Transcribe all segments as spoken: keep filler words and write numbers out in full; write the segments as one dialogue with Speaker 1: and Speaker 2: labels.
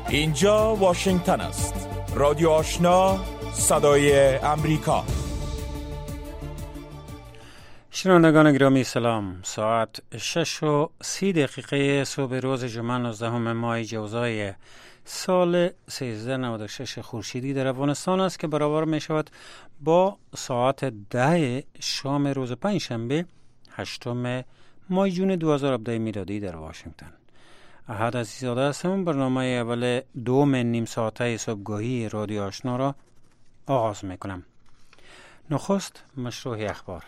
Speaker 1: اینجا واشنگتن است. رادیو آشنا، صدای امریکا.
Speaker 2: شنوندگان گرامی سلام. ساعت شش و سی دقیقه صبح روز جمعه نوزدهم ماه جوزای سال سیزده نود و شش خورشیدی در افغانستان است که برابر می شود با ساعت ده شام روز پنجشنبه هشتم ماه جون دو هزار و هفده میلادی در واشنگتن. احد عزیزاده هستم. برنامه اول دوم نیم ساعته صبحگاهی رادیو آشنا را آغاز می کنم. نخست مشروع اخبار.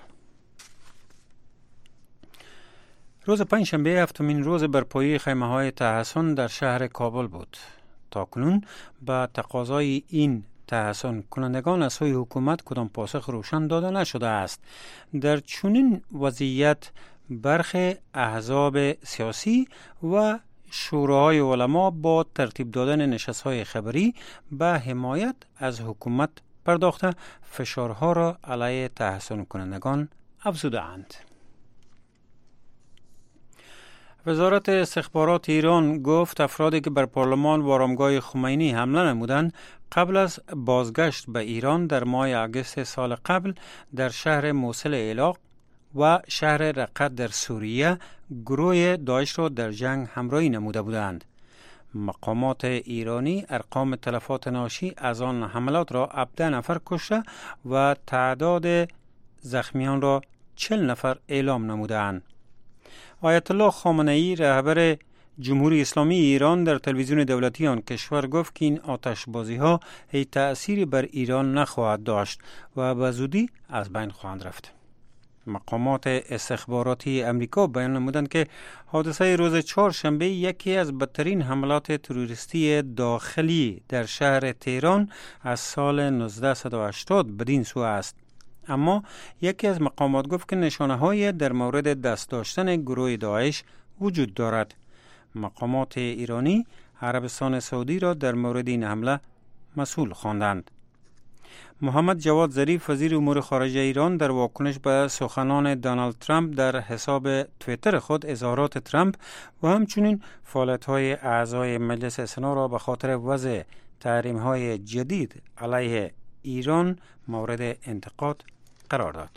Speaker 2: روز پنجشنبه هفتمین روز برپایی خیمه‌های تحصن در شهر کابل بود. تاکنون با تقاضای این تحصن کنندگان از سوی حکومت کدام پاسخ روشن داده نشده است. در چنین وضعیت برخی احزاب سیاسی و شوراهای علما با ترتیب دادن نشست‌های خبری به حمایت از حکومت پرداخته فشارها را علیه تحصن کنندگان افزوده‌اند. وزارت استخبارات ایران گفت افرادی که بر پارلمان و آرامگاه خمینی حمله نمودند قبل از بازگشت به ایران در ماه آگوست سال قبل در شهر موصل عراق و شهر رقه در سوریه گروه داعش را در جنگ همراهی نموده بودند. مقامات ایرانی ارقام تلفات ناشی از آن حملات را هفده نفر کشته و تعداد زخمیان را چهل نفر اعلام نمودند. آیت الله خامنه ای رهبر جمهوری اسلامی ایران در تلویزیون دولتی آن کشور گفت که این آتشبازی ها هیچ تأثیری بر ایران نخواهد داشت و به زودی از بین خواهند رفت. مقامات استخباراتی امریکا بیان نمودند که حادثه روز چهارشنبه یکی از بدترین حملات تروریستی داخلی در شهر تهران از سال نوزده هشتاد بدین سو است. اما یکی از مقامات گفت که نشانه‌های در مورد دست داشتن گروه داعش وجود دارد. مقامات ایرانی عربستان سعودی را در مورد این حمله مسئول خواندند. محمد جواد ظریف وزیر امور خارجه ایران در واکنش به سخنان دونالد ترامپ در حساب توییتر خود اظهارات ترامپ و همچنین فعالیت‌های اعضای مجلس سنا را به خاطر وضع تحریم‌های جدید علیه ایران مورد انتقاد قرار داد.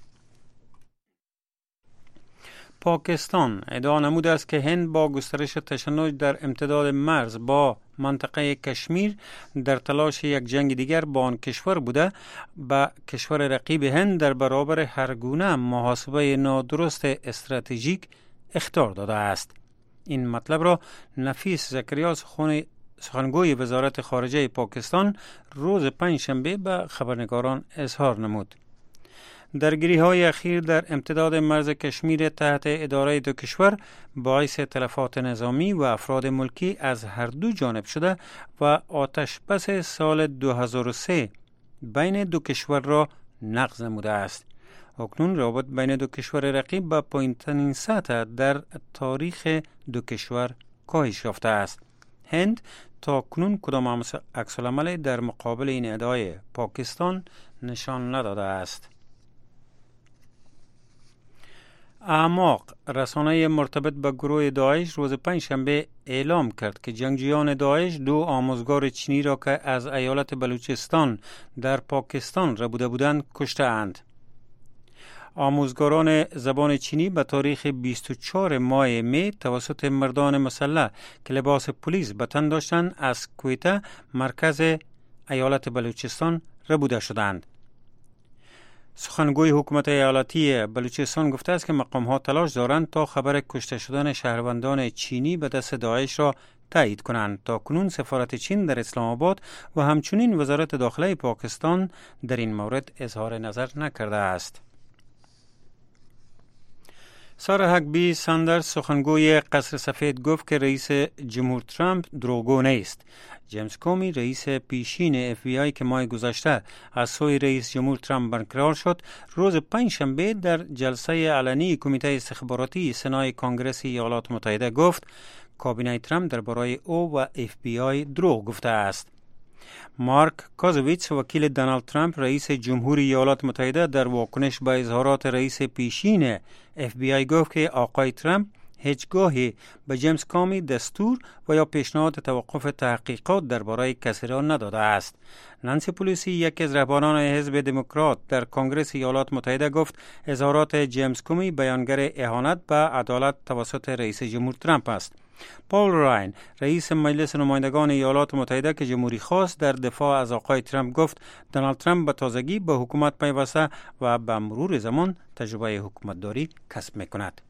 Speaker 2: پاکستان ادعا نموده است که هند با گسترش تشنج در امتداد مرز با منطقه کشمیر در تلاش یک جنگ دیگر با آن کشور بوده به کشور رقیب هند در برابر هر گونه محاسبه نادرست استراتژیک اخطار داده است. این مطلب را نفیس زکریا سخنگوی وزارت خارجه پاکستان روز پنجشنبه به خبرنگاران اظهار نمود. درگیری های اخیر در امتداد مرز کشمیر تحت اداره دو کشور باعث تلفات نظامی و افراد ملکی از هر دو جانب شده و آتش بس سال دو هزار و سه بین دو کشور را نقض نموده است. اکنون روابط بین دو کشور رقیب به پایین‌ترین سطح در تاریخ دو کشور کاهش یافته است. هند تا کنون کدام عکس‌العملی در مقابل این ادعای پاکستان نشان نداده است. اعماق رسانه مرتبط به گروه داعش روز پنجشنبه اعلام کرد که جنگجویان داعش دو آموزگار چینی را که از ایالت بلوچستان در پاکستان ربوده بودند کشته اند. آموزگاران زبان چینی به تاریخ بیست و چهار ماه می توسط مردان مسلح که لباس پلیس به تن داشتند از کویته مرکز ایالت بلوچستان ربوده شدند. سخنگوی حکومت ایالتی بلوچستان گفته است که مقام‌ها تلاش دارند تا خبر کشته شدن شهروندان چینی به دست داعش را تایید کنند. تا کنون سفارت چین در اسلام آباد و همچنین وزارت داخله پاکستان در این مورد اظهار نظر نکرده است. سارا هکبی ساندرز سخنگوی قصر سفید گفت که رئیس جمهور ترامپ دروغگو نیست. جیمز کومی رئیس پیشین اف بی آی که ماه گذشته از سوی رئیس جمهور ترامپ برقرار شد روز پنجشنبه در جلسه علنی کمیته استخباراتی سنای کنگره ایالات متحده گفت کابینه ترامپ درباره او و اف بی آی دروغ گفته است. مارک کازویتس وکیل دونالد ترامپ رئیس جمهوری ایالات متحده در واکنش به اظهارات رئیس پیشین اف بی آی گفت که آقای ترامپ هیچگاهی به جیمز کامی دستور و یا پیشنهاد توقف تحقیقات درباره کسی را نداده است. نانسی پلوسی، یکی از رهبران حزب دموکرات در کنگره ایالات متحده، گفت اظهارات جیمز کامی بیانگر اهانت به عدالت توسط رئیس جمهور ترامپ است. پال راین، رئیس مجلس نمایندگان ایالات متحده که جمهوری خواست، در دفاع از آقای ترامپ گفت دونالد ترامپ به تازگی به حکومت پیوسته و به مرور زمان تجربه حکومتداری کسب میکند.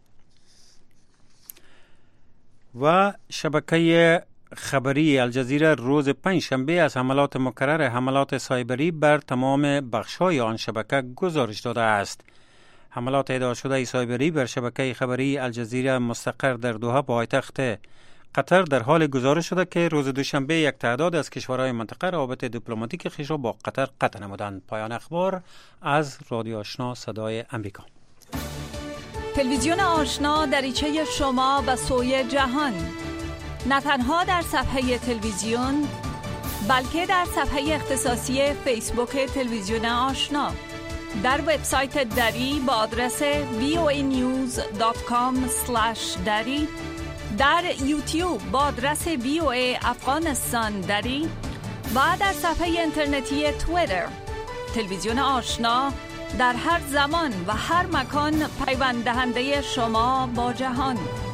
Speaker 2: و شبکه خبری الجزیره روز پنجشنبه از حملات مکرر حملات سایبری بر تمام بخش‌های آن شبکه گزارش داده است. حملات ادعا شده سایبری بر شبکه خبری الجزیره مستقر در دوحه پایتخت قطر در حال گزارش شده که روز دوشنبه یک تعداد از کشورهای منطقه روابط دیپلماتیک خیش را با قطر قطع نمودند. پایان اخبار از رادیو آشنا صدای امریکا.
Speaker 3: تلویزیون آشنا دریچه شما و سوی جهان، نه تنها در صفحه تلویزیون بلکه در صفحه اختصاصی فیسبوک تلویزیون آشنا، در وبسایت دری با آدرس وی او ای نیوز دات کام اسلش دری، در یوتیوب با آدرس وی او ای افغانستان دری و در صفحه اینترنتی توییتر. تلویزیون آشنا در هر زمان و هر مکان پیوند دهنده شما با جهان.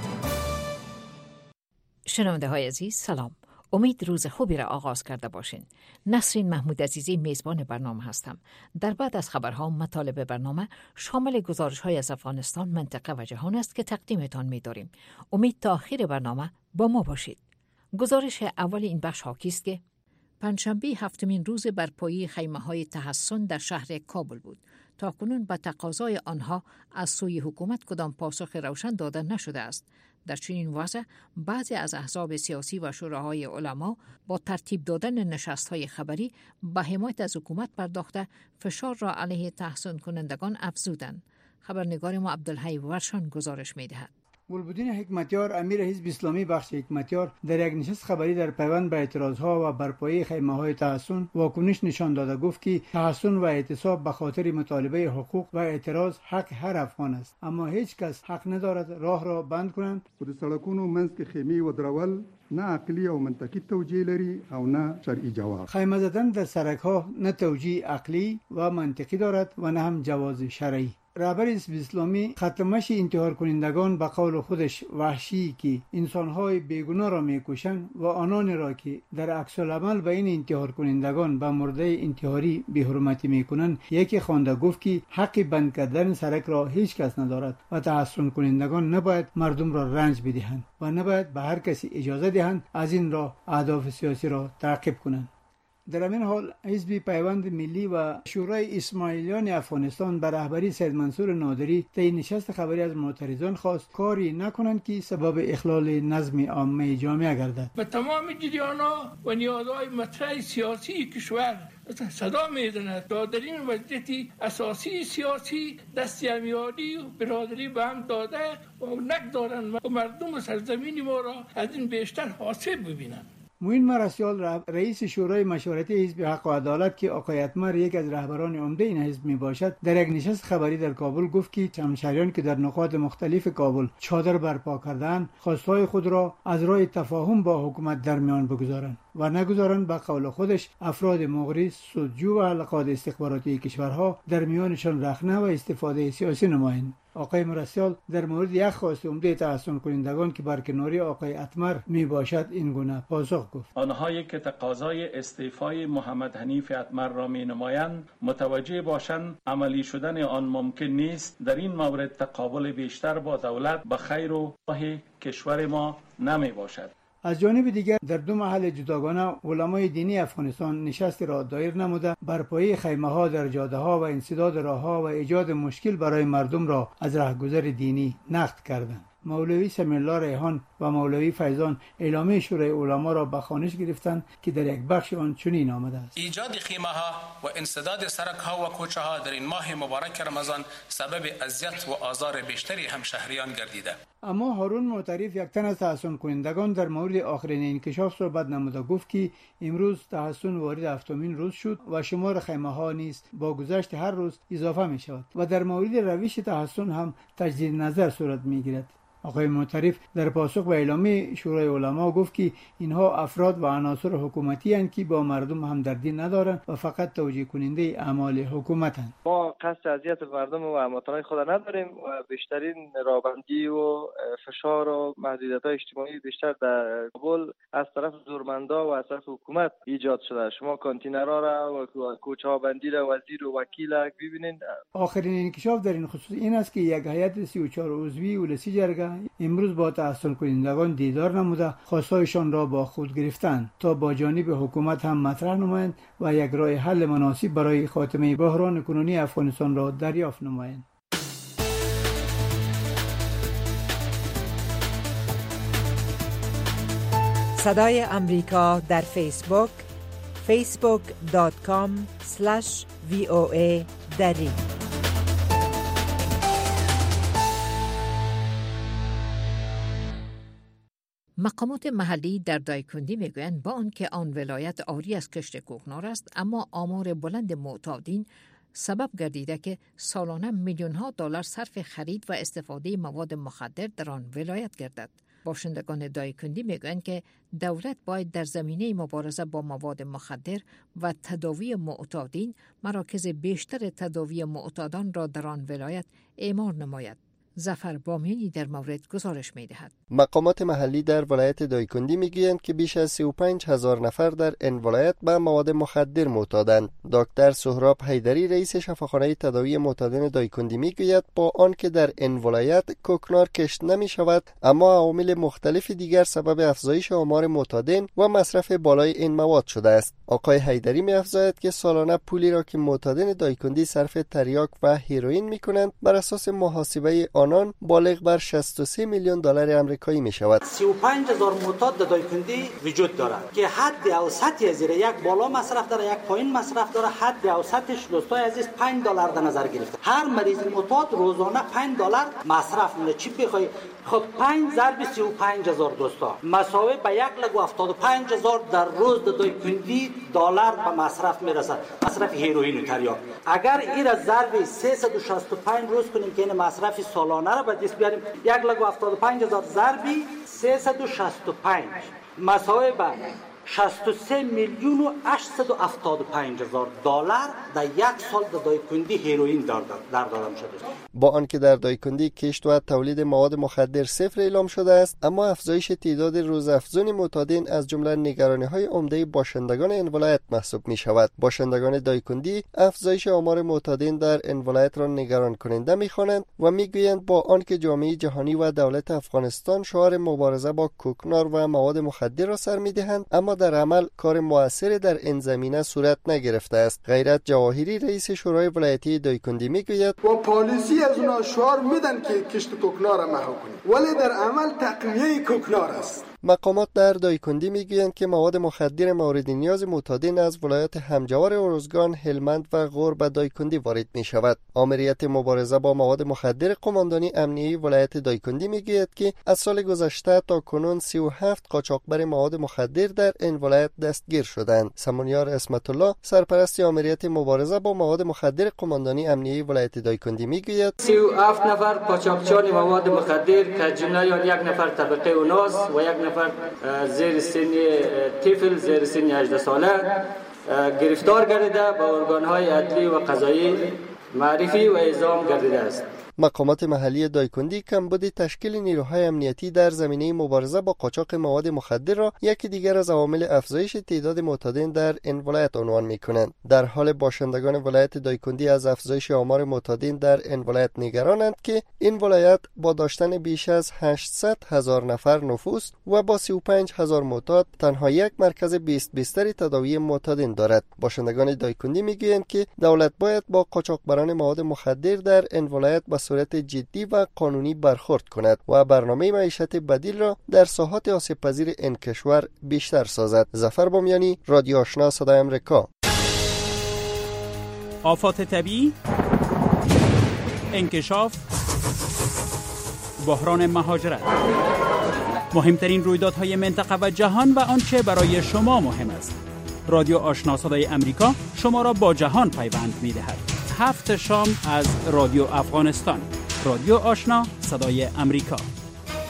Speaker 4: شنونده های عزیز سلام. امید روز خوبی را آغاز کرده باشین. نسرین محمود عزیزی میزبان برنامه هستم. در بعد از خبرها مطالب برنامه شامل گزارش های از افغانستان، منطقه و جهان است که تقدیمتان می داریم. امید تا آخر برنامه با ما باشید. گزارش اول این بخش حاکی است که پنجشنبه هفتمین روز برپایی خیمه های تحصن در شهر کابل بود. تا کنون به تقاضای آنها از سوی حکومت کدام پاسخ روشن داده نشده است. در چنین وضع بعضی از احزاب سیاسی و شوراهای علما با ترتیب دادن نشست‌های خبری به حمایت از حکومت پرداخته فشار را علیه تحصن کنندگان افزودند. خبرنگار ما عبدالحی ورشان گزارش می‌دهد.
Speaker 5: گلبدین حکمتیار، امیر حزب اسلامی بخش حکمتیار، در یک نشست خبری در پیوند به اعتراضها و برپایی خیمه‌های تحصن واکنش نشان داده گفت که تحصن و اعتصاب به خاطر مطالبه حقوق و اعتراض حق هر افغان است، اما هیچ کس حق ندارد راه را بند کنند.
Speaker 6: د سړکونو منځ کې خیمې ودرول نه عقلی او منطقي توجیه لري او نه شرعي جواز.
Speaker 5: خیمه زدن در سرک‌ها نه توجیه عقلی و منطقی دارد و نه هم جواز شرعی. رهبر حزب اسلامی ختمش انتحار کنندگان به قول خودش وحشی که انسان‌های بیگناه را می‌کشند و آنان را که در عکس العمل به این انتحار کنندگان به مرده انتحاری بی‌حرمتی می‌کنند یکی خوانده گفت که حق بند کردن سرک را هیچ کس ندارد و تحصن کنندگان نباید مردم را رنج بدهند و نباید به هر کسی اجازه دهند از این راه اهداف سیاسی را تعقیب کنند. در همین حال حزب پیوند ملی و شورای اسماعیلیان افغانستان به رهبری سید منصور نادری طی نشست خبری از معترضان خواست کاری نکنند که سبب اخلال نظم عامه جامعه گردد.
Speaker 7: به تمام جریان‌ها و نیازهای مطرح سیاسی کشور صدا می‌زند تا در این وضعیت اساسی سیاسی دست همیاری و برادری به هم داده و نگذارند و مردم سرزمین ما را از این بیشتر حاصل ببینند.
Speaker 5: معین مرسیال، رئیس شورای مشورتی حزب حق و عدالت که آقای اتمر یک از رهبران عمده این حزب می باشد، در یک نشست خبری در کابل گفت که همشهریان که در نقاط مختلف کابل چادر برپا کردند خواستهای خود را از راه تفاهم با حکومت در میان بگذارند و نگذارند به قول خودش افراد مغری، سودجو و حلقات استخباراتی کشورها در میانشان رخنه و استفاده سیاسی نمایند. آقای مرسیال در مورد یک خواست عمده تحصن کنندگان که برکناری آقای اتمر می باشد این گونه پاسخ گفت.
Speaker 8: آنهایی که تقاضای استعفای محمد حنیف اتمر را می نمایند متوجه باشند عملی شدن آن ممکن نیست. در این مورد تقابل بیشتر با دولت به خیر و راه کشور ما نمی باشد.
Speaker 5: از جانب دیگر در دو محل جداگانه علمای دینی افغانستان نشست را دایر نموده برپایی خیمه ها در جاده ها و انسداد راه ها و ایجاد مشکل برای مردم را از راهگذر دینی نقد کردند. مولوی سمیع الله ریحان و مولوی فیضان اعلامیه شورای علما را به خوانش گرفتند که در یک بخش آن چنین آمده است:
Speaker 9: ایجاد خیمه ها و انسداد سرک ها و کوچه ها در این ماه مبارک رمضان سبب اذیت و آزار بیشتری همشهریان گردیده.
Speaker 5: اما هارون معترف، یک تن از تحصن کنندگان، در مورد آخرین انکشاف صحبت نموده گفت که امروز تحصن وارد هفتمین روز شد و شمار خیمه ها نیز با گذشت هر روز اضافه می شود و در مورد روش تحصن هم تجدید نظر صورت می گیرد. آقای معترف در پاسخ به اعلامیه شورای علما گفت که اینها افراد و عناصر حکومتی هستند که با مردم همدردی ندارند و فقط توجیه کننده اعمال حکومت هستند.
Speaker 10: ما قصد اذیت مردم و هموطنان خود نداریم و بیشترین رابندی و فشار و محدودیت‌های اجتماعی بیشتر در کابل از طرف زورمندا و از طرف حکومت ایجاد شده. شما کانتینرها را و کوچه‌ها بندی را وزیر و وکیل را ببینید.
Speaker 5: آخرین انکشاف در این خصوص این است که یک هیئت سی و چهار عضوی ولسی جرگه امروز با تحصیل کنندگان دیدار نموده خواستایشان را با خود گرفتند تا با جانب حکومت هم مطرح نمایند و یک راه حل مناسب برای خاتمه بحران کنونی افغانستان را دریافت نمایند.
Speaker 11: صدای امریکا در فیسبوک فیسبوک دات کام اسلش وی او ای دری.
Speaker 4: مقامات محلی در دایکندی میگویند با آنکه آن ولایت عاری از کشت کوکنار است، اما آمار بلند معتادین سبب گردیده که سالانه میلیون ها دلار صرف خرید و استفاده مواد مخدر در آن ولایت گردد. باشندگان دایکندی میگویند که دولت باید در زمینه مبارزه با مواد مخدر و تداوی معتادین مراکز بیشتر تداوی معتادان را در آن ولایت اعمار نماید. ظفر بامیانی در مورد گزارش می‌دهد.
Speaker 12: مقامات محلی در ولایت دایکندی میگویند که بیش از سی و پنج هزار نفر در این ولایت به مواد مخدر معتادند. دکتر سهراب حیدری رئیس شفاخانه تداوی معتادین دایکندی میگوید با آنکه در این ولایت کوکنار کشت نمی‌شود، اما عوامل مختلف دیگر سبب افزایش آمار معتادین و مصرف بالای این مواد شده است. آقای حیدری می‌افزاید که سالانه پولی را که معتادین دایکندی صرف تریاک و هیروئین می‌کنند بر اساس محاسبه آنان بالغ بر شصت و سه میلیون دلار آمریکایی می شود.
Speaker 13: سی و پنج هزار معتاد در دایکندی وجود دارد که حد اوسطی زیر یک بالا مصرف داره، یک پایین مصرف داره. حد اوسطش دوستای عزیز پنج دلار در نظر گرفته. هر مریض معتاد روزانه پنج دلار مصرف میکنه. چی بخوای؟ خب پنج ضرب سی و پنج هزار دوستا مساوی به یک لگ و هفتاد و پنج هزار در روز در دایکندی دلار به مصرف میرسد. مصرف هیروئین و تریاک. اگر این را ضرب سیصد و شصت و پنج روز کنیم که این مصرف سالانه را به دست بیاریم، یک لگ و هفتاد و پنج هزار ضربی سیصد و شصت و پنج مساوی به شصت و سه میلیون و هشتصد و هفتاد و پنج هزار دلار در یک سال در دایکندی هیروئین در دادم شده.
Speaker 12: با آنکه در دایکندی کشت و تولید مواد مخدر صفر اعلام شده است، اما افزایش تعداد روزافزون معتادین از جمله نگرانی‌های عمده باشندگان این ولایت محسوب می شود. باشندگان دایکندی افزایش آمار معتادین در این ولایت را نگران کننده می‌خوانند و می‌گویند با آنکه جامعه جهانی و دولت افغانستان شعار مبارزه با کوکنار و مواد مخدر را سر می‌دهند، اما در عمل کار موثری در این زمینه صورت نگرفته است. غیرت جواهری رئیس شورای ولایتی دایکندی میگوید
Speaker 14: و پالیسی از اونها شعار میدن که کشت کوکنار را محو کنید، ولی در عمل تقویه کوکنار است.
Speaker 12: مقامات در دایکندی میگویند که مواد مخدر مورد نیاز معتادین از ولایت همجوار ارزگان، هلمند و غور به دایکندی وارد می شود. آمریت مبارزه با مواد مخدر قماندانی امنیه ولایت دایکندی میگوید که از سال گذشته تا کنون سی و هفت قاچاقبر مواد مخدر در این ولایت دستگیر شدند. سمونیار اسمت الله سرپرست آمریت مبارزه با مواد مخدر قماندانی امنیه ولایت دایکندی میگوید
Speaker 15: سی و هفت نفر قاچاقچیان مواد مخدر که جمله یک نفر طبقه اوناس و یک نفر زیر سن طفل زیر سن هجده ساله گرفتار گردیده به ارگان‌های عدلی و قضایی معرفی و اعزام گردیده است.
Speaker 12: مقامات محلی دایکندی کمبود تشکیل نیروهای امنیتی در زمینه مبارزه با قاچاق مواد مخدر را یکی دیگر از عوامل افزایش تعداد معتادین در این ولایت عنوان می‌کنند. در حال باشندگان ولایت دایکندی از افزایش آمار معتادین در این ولایت نگرانند که این ولایت با داشتن بیش از هشتصد هزار نفر نفوس و با سی و پنج هزار معتاد تنها یک مرکز بیست بستر تداوی معتادین دارد. باشندگان دایکندی می‌گویند که دولت باید با قاچاقبران مواد مخدر در این ولایت به صورت جدی و قانونی برخورد کند و برنامه معیشت بدیل را در ساحات آسیب پذیر این کشور بیشتر سازد. ظفر بامیانی، رادیو آشنا صدای آمریکا.
Speaker 1: آفات طبیعی، انکشاف، بحران مهاجرت، مهمترین رویدادهای منطقه و جهان و آنچه برای شما مهم است. رادیو آشنا صدای آمریکا شما را با جهان پیوند می‌دهد. هفت شام از رادیو افغانستان. رادیو آشنا صدای آمریکا.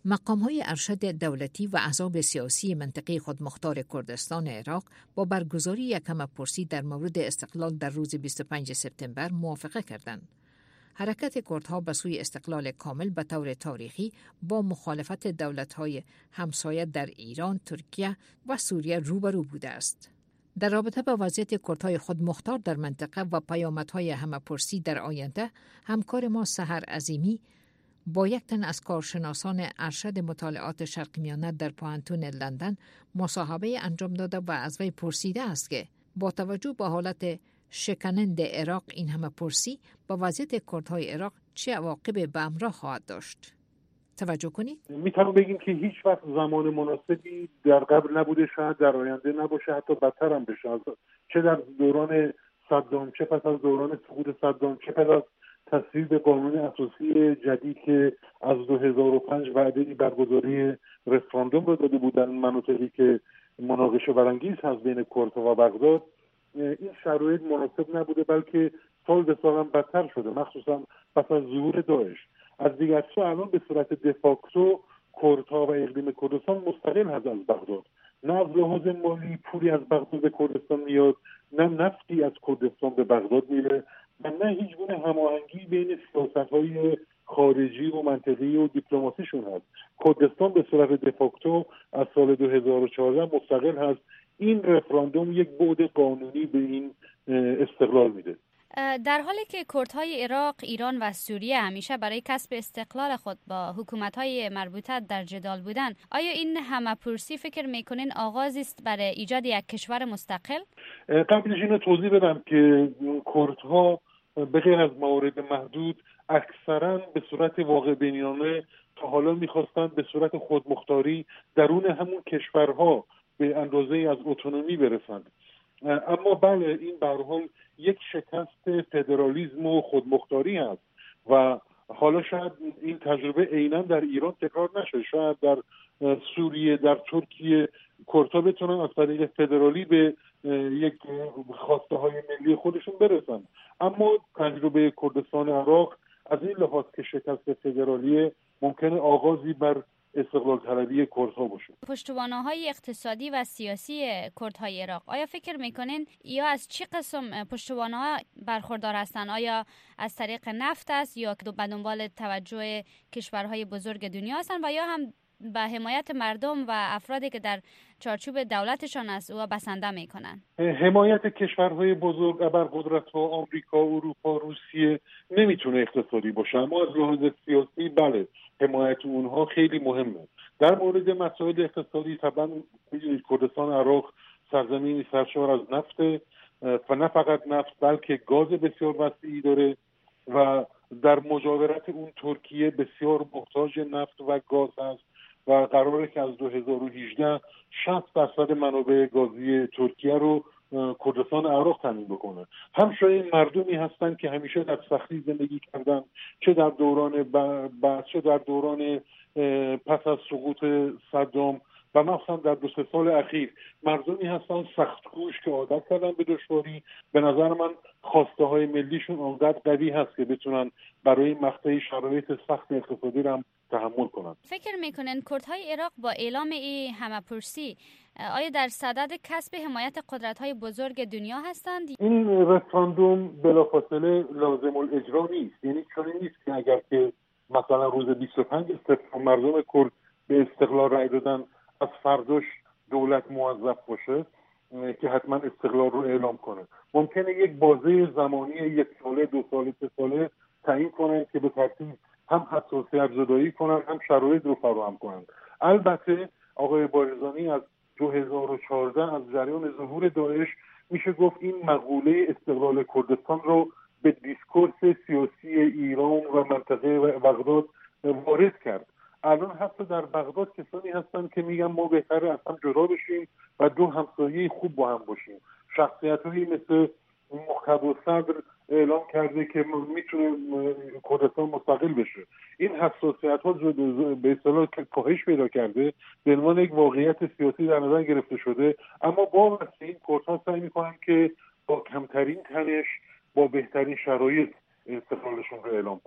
Speaker 4: مقام‌های ارشد دولتی و احزاب سیاسی منطقه خودمختار کردستان عراق با برگزاری یک همه‌پرسی در مورد استقلال در روز بیست و پنجم سپتامبر موافقه کردند. حرکت کردها به سوی استقلال کامل به طور تاریخی با مخالفت دولت‌های همسایه در ایران، ترکیه و سوریه روبرو بوده است. در رابطه با وضعیت کردهای خودمختار در منطقه و پیامدهای همه‌پرسی در آینده، همکار ما سحر عظیمی با یک تن از کارشناسان ارشد مطالعات شرق میانه در پوهنتون لندن مصاحبه انجام داده و از وی پرسیده است که با توجه به حالت شکننده عراق این همه‌پرسی با وضعیت کردهای عراق چه عواقب به همراه خواهد داشت؟ توجه کنید.
Speaker 16: میتونم بگیم که هیچ وقت زمان مناسبی در قبل نبوده، شاید در آینده نباشه، حتی بدتر هم بشه. چه در دوران صدام، چه پس از دوران سقوط صدام، چه پس از تصویب قانون اساسی جدید که از دو هزار و پنج وعده برگزاری رفراندوم رو داده بودن مناطقی که مناقشه برانگیز هست بین کردها و بغداد، این شرایط مناسب نبوده، بلکه سال به سال هم بدتر شده، مخصوصا پس از ظهور داعش. از دیگر سو الان به صورت دفاکتو کردها و اقلیم کردستان مستقل هست از بغداد. نه از لحاظ مالی پولی از بغداد به کردستان میاد، نه نفتی از کردستان به بغداد میره، و نه هیچ گونه هماهنگی بین سیاست‌های خارجی و منطقی و دیپلماسیشون هست. کردستان به صورت دفاکتو از سال دو هزار و چهارده مستقل هست. این رفراندوم یک بعد قانونی به این استقلال میده.
Speaker 17: در حالی که کردهای عراق، ایران و سوریه همیشه برای کسب استقلال خود با حکومت‌های مربوطه در جدال بودند، آیا این همه‌پرسی فکر می‌کنین آغازی است برای ایجاد یک کشور مستقل؟
Speaker 16: قبلش اینو توضیح بدم که کردها به غیر از موارد محدود اکثرا به صورت واقع بینانه تا حالا می‌خواستند به صورت خودمختاری درون همون کشورها به اندازه از اتونومی برسند. اما بله، این به هر حال یک شکست فدرالیسم و خودمختاری هست و حالا شاید این تجربه عیناً در ایران تکرار نشه. شاید در سوریه، در ترکیه کردها بتونن از طریق فدرالی به یک خواسته های ملی خودشون برسن. اما تجربه کردستان عراق از این لحاظ که شکست فدرالی ممکنه آغازی بر استقلال طلبی کردها باشه.
Speaker 17: پشتوانه‌های اقتصادی و سیاسی کردهای عراق، آیا فکر میکنین یا از چه قسم پشتوانه‌ها برخوردار هستند؟ آیا از طریق نفت است یا به دنبال توجه کشورهای بزرگ دنیا هستند و یا هم به حمایت مردم و افرادی که در چارچوب دولتشان است او بسنده میکنن؟
Speaker 16: حمایت کشورهای بزرگ ابرقدرت‌ها آمریکا، اروپا، روسیه نمیتونه اقتصادی باشه، اما از لحاظ سیاسی بله، حمایت اونها خیلی مهمه. در مورد مسائل اقتصادی طبعا کردستان عراق سرزمینی سرشار از نفت و نه فقط نفت بلکه گاز بسیار وسیعی داره و در مجاورت اون ترکیه بسیار محتاج نفت و گاز هست و قراره که از دو هزار و هجده شصت درصد منابع گازی ترکیه رو کردستان عراق تامین بکنه. همچنین مردمی هستن که همیشه در سختی زندگی کردن، چه در دوران بعد چه در دوران پس از سقوط صدام و مثلا در دو سه سال اخیر مردمی هستن سخت‌کوش که عادت کردن به دشواری. به نظر من خواسته های ملیشون اونقدر قوی هست که بتونن برای مقطع شرایط سخت اقتصادی رو هم تحمل کنن.
Speaker 17: فکر میکنن کردهای عراق با اعلام این همه‌پرسی آیا در صدد کسب حمایت قدرت‌های بزرگ دنیا هستند؟
Speaker 16: این رفراندوم بلافاصله لازم الاجرا نیست. یعنی چنین نیست که اگر که مثلا روز بیست و پنج سپتامبر مردم کرد به استقلال رای دادن از فرداش دولت موظف باشه که حتما استقلال رو اعلام کنه. ممکنه یک بازه زمانی یک ساله، دو ساله، سه ساله تعیین کنن که به ترتیب هم حساسیت زدایی کنن هم شرایط رو فراهم کنن. البته آقای بارزانی از دو هزار و چهارده از جریان ظهور داعش میشه گفت این مقوله استقلال کردستان رو به دیسکورس سیاسی ایران و منطقه بغداد وارد کرد. الان حتی در بغداد کسانی هستن که میگن ما بهتره اصلا جدا بشیم و دو همسایه خوب با هم باشیم. شخصیت‌هایی مثل مقتدی صدر اعلام کرده که میتونه کردستان مستقل بشه. این حساسیت‌ها به اصطلاح کاهش پیدا کرده، به عنوان یک واقعیت سیاسی در نظر گرفته شده. اما با واسه این کردها سعی میکنن که با کمترین تنش با بهترین شرایط استقلالشون رو اعلام کنن.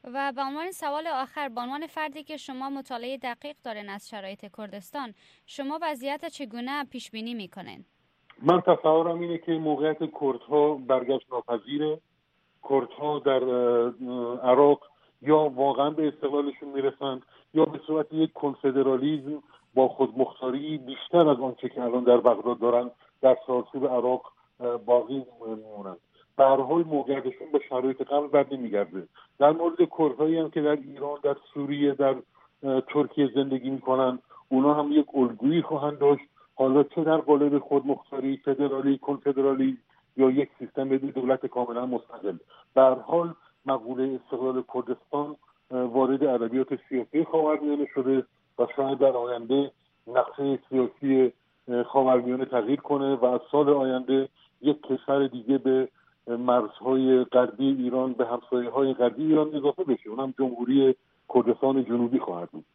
Speaker 17: و به عنوان سوال آخر، به عنوان فردی که شما مطالعه دقیق دارین از شرایط کردستان، شما وضعیت چگونه پیش بینی میکنین؟
Speaker 16: من تصورم اینه که موقعیت کردها برگشت ناپذیره. کردها در عراق یا واقعا به استقلالشون میرسند یا به صورت یک کنفدرالیسم با خودمختاری بیشتر از آنچه که الان در بغداد دارن در سراسر عراق باقی میمونند. به هر حال موقعیتشون به شرایط قبل بر نمیگرده. در مورد کردهایی هم که در ایران، در سوریه، در ترکیه زندگی میکنن، اونا هم یک الگویی خواهند داشت، حالا چه در قالب خودمختاری، فدرالی، کنفدرالی یا یک سیستم دولت کاملا مستقل. به هر حال مقوله استقلال کردستان وارد ادبیات سیاسی خاورمیانه شده و شاید در آینده نقشه سیاسی خاورمیانه تغییر کنه و از سال آینده یک کشور دیگه به مرزهای غربی ایران، به همسایه‌های غربی ایران اضافه بشه، اونم جمهوری کردستان جنوبی خواهد بود.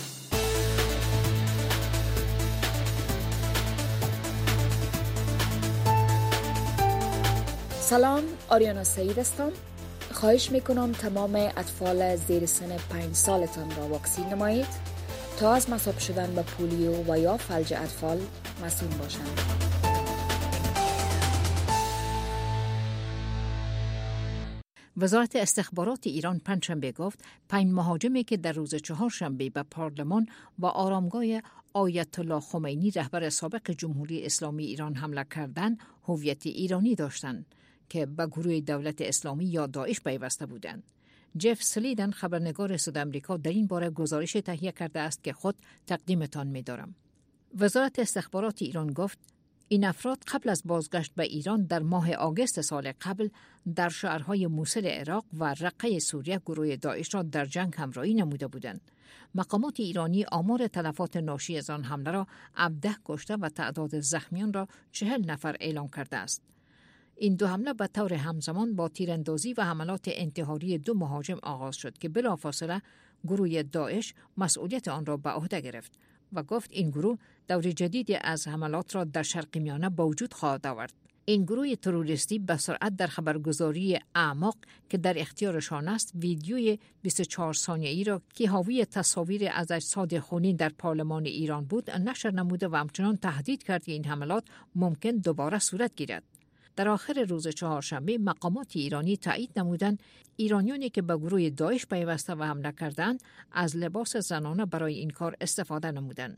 Speaker 18: سلام، آریانا سعید هستم. خواهش میکنم تمام اطفال زیر سن پنج سالتان را واکسین نمایید تا از مصاب شدن به پولیو و یا فلج اطفال مسئول باشند.
Speaker 4: وزارت استخبارات ایران پنجشنبه گفت پنج مهاجمی که در روز چهارشنبه به پارلمان و آرامگاه آیت الله خمینی رهبر سابق جمهوری اسلامی ایران حمله کردند هویت ایرانی داشتند که به گروه دولت اسلامی یا داعش پیوسته بودند. جف سلیدن، خبرنگار صدای آمریکا، در این باره گزارش تهیه کرده است که خود تقدیمتان می‌دارم. وزارت استخبارات ایران گفت این افراد قبل از بازگشت به ایران در ماه آگوست سال قبل در شهرهای موصل عراق و رقه سوریه گروه داعش را در جنگ همراهی نموده بودند. مقامات ایرانی آمار تلفات ناشی از آن حمله را هفده کشته و تعداد زخمیان را چهل نفر اعلام کرده است. این دو حمله به طور همزمان با تیراندازی و حملات انتحاری دو مهاجم آغاز شد که بلافاصله گروه داعش مسئولیت آن را به عهده گرفت و گفت این گروه دور جدیدی از حملات را در شرق میانه به وجود خواهد آورد. این گروه تروریستی به سرعت در خبرگزاری اعماق که در اختیارشان است ویدیوی بیست و چهار ثانیه‌ای را که حاوی تصاویر از اجساد خونین در پارلمان ایران بود نشر نموده و همچنان تهدید کرد که این حملات ممکن دوباره صورت گیرد. در آخر روز چهارشنبه مقامات ایرانی تایید نمودند ایرانیانی که به گروه داعش پیوسته و حمله کردند از لباس زنانه برای این کار استفاده نمودند.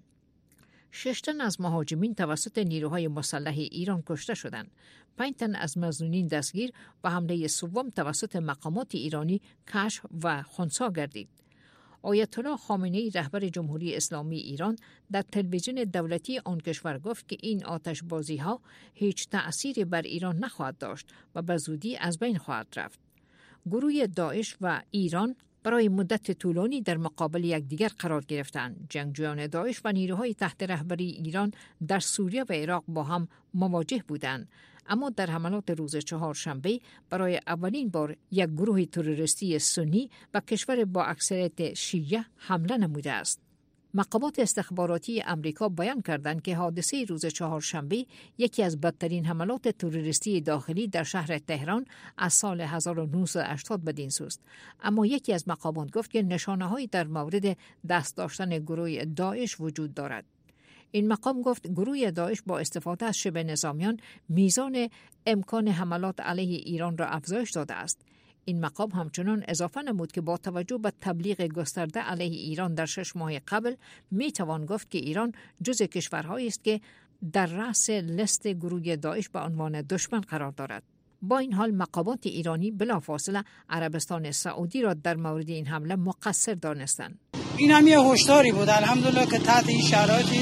Speaker 4: شش تن از مهاجمین توسط نیروهای مسلح ایران کشته شدند. پنج تن از مظنونین دستگیر و حمله سوم توسط مقامات ایرانی کشف و خنثی گردید. آیت الله خامنه‌ای رهبر جمهوری اسلامی ایران در تلویزیون دولتی آن کشور گفت که این آتشبازی‌ها هیچ تأثیری بر ایران نخواهد داشت و به زودی از بین خواهد رفت. گروه داعش و ایران برای مدت طولانی در مقابل یکدیگر قرار گرفتند. جنگجویان داعش و نیروهای تحت رهبری ایران در سوریه و عراق با هم مواجه بودند، اما در حملات روز چهارشنبه برای اولین بار یک گروه تروریستی سنی و کشور با اکثریت شیعه حمله نموده است. مقامات استخباراتی امریکا بیان کردند که حادثه روز چهارشنبه یکی از بدترین حملات تروریستی داخلی در شهر تهران از سال هزار و نهصد و هشتاد بدین سوست، اما یکی از مقامات گفت که نشانه‌هایی در مورد دست داشتن گروه داعش وجود دارد. این مقام گفت گروه داعش با استفاده از شبه نظامیان میزان امکان حملات علیه ایران را افزایش داده است. این مقام همچنان اضافه نمود که با توجه به تبلیغ گسترده علیه ایران در شش ماه قبل می توان گفت که ایران جزء کشورهایی است که در رأس لیست گروه داعش به عنوان دشمن قرار دارد. با این حال مقامات ایرانی بلافاصله عربستان سعودی را در مورد این حمله مقصر دانستند.
Speaker 19: این هم یه هشداری بود الحمدلله که تحت این شرایطی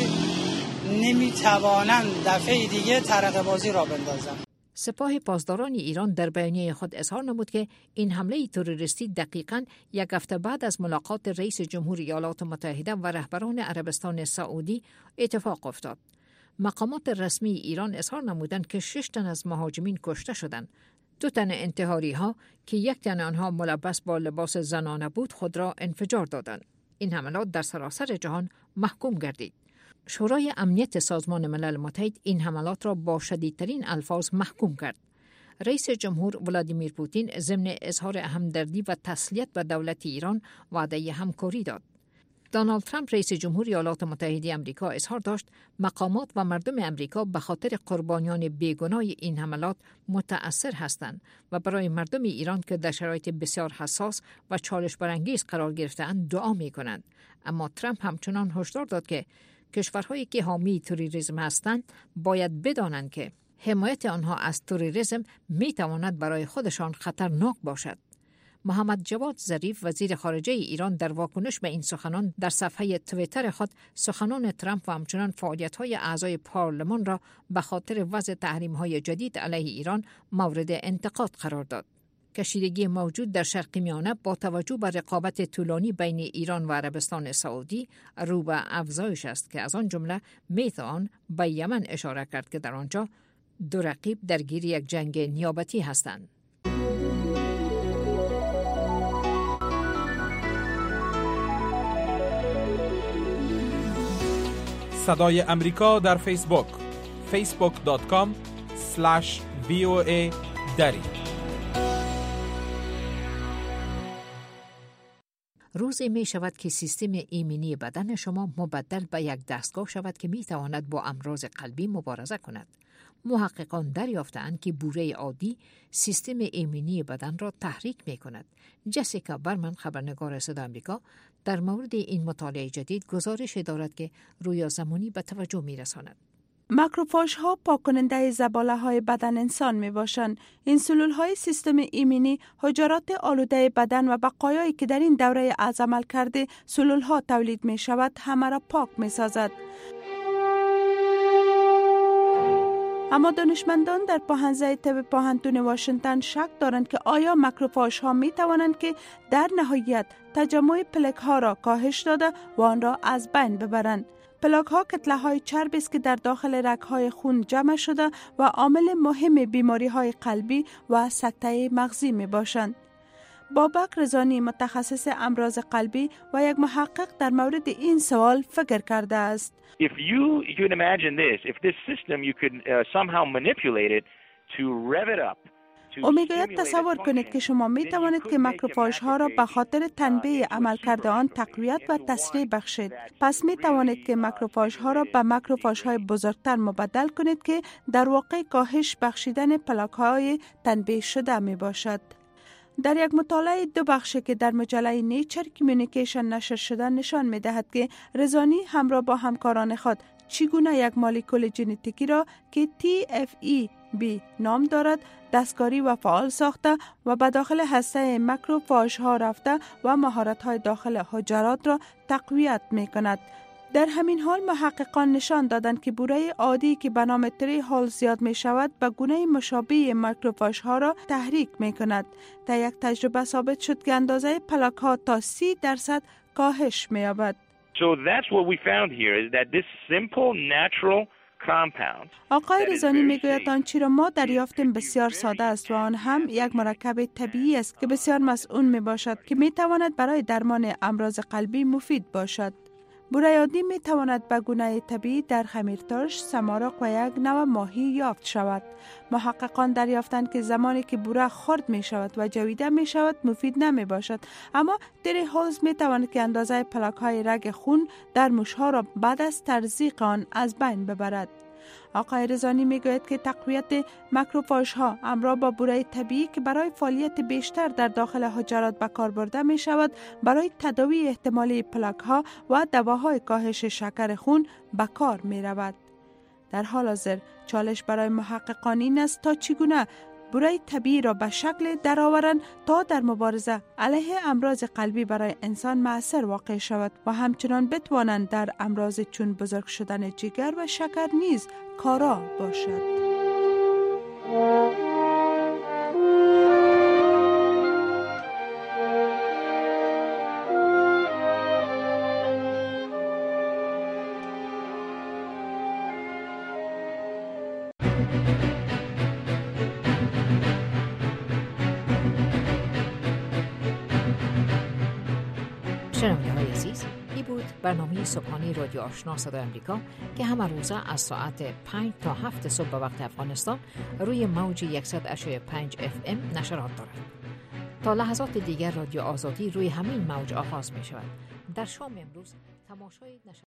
Speaker 19: نمیتوانند دفعه دیگه ترقه بازی را بندازند.
Speaker 4: سپاه پاسداران ایران در بیانیه خود اظهار نمود که این حمله تروریستی دقیقاً یک هفته بعد از ملاقات رئیس جمهور ایالات متحده و رهبران عربستان سعودی اتفاق افتاد. مقامات رسمی ایران اظهار نمودند که شش تن از مهاجمین کشته شدند. دو تن انتحاری ها که یک تن آنها ملبس با لباس زنانه بود خود را انفجار دادند. این حملات در سراسر جهان محکوم گردید. شورای امنیت سازمان ملل متحد این حملات را با شدیدترین الفاظ محکوم کرد. رئیس جمهور ولادیمیر پوتین ضمن اظهار همدردی و تسلیت به دولت ایران وعده همکاری داد. دونالد ترامپ رئیس جمهور ایالات متحده آمریکا اظهار داشت مقامات و مردم آمریکا به خاطر قربانیان بیگناه این حملات متأثر هستند و برای مردم ایران که در شرایط بسیار حساس و چالش برانگیز قرار گرفته‌اند دعا می‌کنند. اما ترامپ همچنان هشدار داد که کشورهایی که حامی تروریسم هستند باید بدانند که حمایت آنها از تروریسم می‌تواند برای خودشان خطرناک باشد. محمد جواد ظریف وزیر خارجه ایران در واکنش به این سخنان در صفحه توییتر خود سخنان ترامپ و همچنان فعالیت‌های اعضای پارلمان را به خاطر وضع تحریم‌های جدید علیه ایران مورد انتقاد قرار داد. کشیدگی موجود در شرق میانه با توجه به رقابت طولانی بین ایران و عربستان سعودی رو به افزایش است که از آن جمله میتوان به یمن اشاره کرد که در آنجا دو رقیب درگیر یک جنگ نیابتی هستند.
Speaker 20: صدای امریکا در فیسبوک فیسبوک دات کام اسلش وی او ای دری.
Speaker 4: روزی می شود که سیستم ایمنی بدن شما مبدل به یک دستگاه شود که می تواند با امراض قلبی مبارزه کند. محققان دریافتند که بوره عادی سیستم ایمنی بدن را تحریک می کند. جسیکا برمن خبرنگار صدای آمریکا در مورد این مطالعه جدید گزارش دارد که رویا زمانی به توجه می رساند.
Speaker 21: ماکروفاژ ها پاک کننده زباله های بدن انسان می باشند. این سلول های سیستم ایمنی حجرات آلوده بدن و بقایایی که در این دوره از عمل کرده سلول ها تولید می شود همه را پاک می سازد. اما دانشمندان در پاهنزه طب پاهنتون واشنگتن شک دارند که آیا ماکروفاژ ها می توانند که در نهایت تجمع پلک ها را کاهش داده و آن را از بین ببرند. پلاک ها کتله های چربی است که در داخل رگ های خون جمع شده و عامل مهم بیماری های قلبی و سکته مغزی می باشند. بابک رضانی متخصص امراض قلبی و یک محقق در مورد این سوال فکر کرده است.
Speaker 22: If you you can imagine this, if this system you could uh, somehow manipulate it to rev it up.
Speaker 21: او میگوید تصور کنید که شما می توانید که ماکروفاژ ها را به خاطر تنبیه عملکرد آن تقویت و تسریع بخشید. پس می توانید که ماکروفاژ ها را به ماکروفاژ های بزرگتر مبدل کنید که در واقع کاهش بخشیدن پلاک های تنبیه شده می باشد. در یک مطالعه دو بخشه که در مجله نیچر کمیونیکیشن نشر شده نشان می دهد که رضانی همراه با همکاران خود چگونه یک مولکول ژنتیکی را که تی اف ای بی نام دارد دستکاری و فعال ساخته و به داخل هسته ماکروفاژ ها رفته و مهارت های داخل حجرات را تقویت می کند. در همین حال محققان نشان دادند که بوره عادی که به نام تری هال زیاد می شود به گونه مشابه ماکروفاژ ها را تحریک می کند. در یک تجربه ثابت شد که اندازه پلاک ها تا سی درصد کاهش می یابد.
Speaker 22: So that's what we found here is that this simple natural compound.
Speaker 21: آقای رضانی میگوید آنچه را ما دریافتیم بسیار ساده است و آن هم یک مرکب طبیعی است که بسیار مسئول می باشد که می تواند برای درمان امراض قلبی مفید باشد. بوره عادی می تواند به گونه طبیعی در خمیرترش، سمارق و یک نوع ماهی یافت شود. محققان دریافتند که زمانی که بوره خرد می شود و جویده می شود مفید نمی باشد، اما تری هولز می تواند که اندازه پلاک های رگ خون در موشها را بعد از ترزیق آن از بین ببرد. آقای رضانی میگوید که تقویت ماکروفاژ ها همراه با بوره طبیعی که برای فعالیت بیشتر در داخل حجرات به کار برده می شود برای تداوی احتمالی پلاک ها و دواهای کاهش شکر خون به کار می رود. در حال حاضر چالش برای محققان این است تا چگونه بوره طبیعی را به شکل درآورند تا در مبارزه علیه امراض قلبی برای انسان مؤثر واقع شود و همچنان بتوانند در امراض چون بزرگ شدن جگر و شکر نیز کارا باشد.
Speaker 4: شنونده های عزیز، ای بود بود برنامه صبحانه رادیو آشنا صدای امریکا که همه روزه از ساعت پنج تا هفت صبح به وقت افغانستان روی موج صد و هشت و پنج اف ام نشرات دارد. تا لحظات دیگر رادیو آزادی روی همین موج آغاز می شود. در شام امروز تماشای نشرات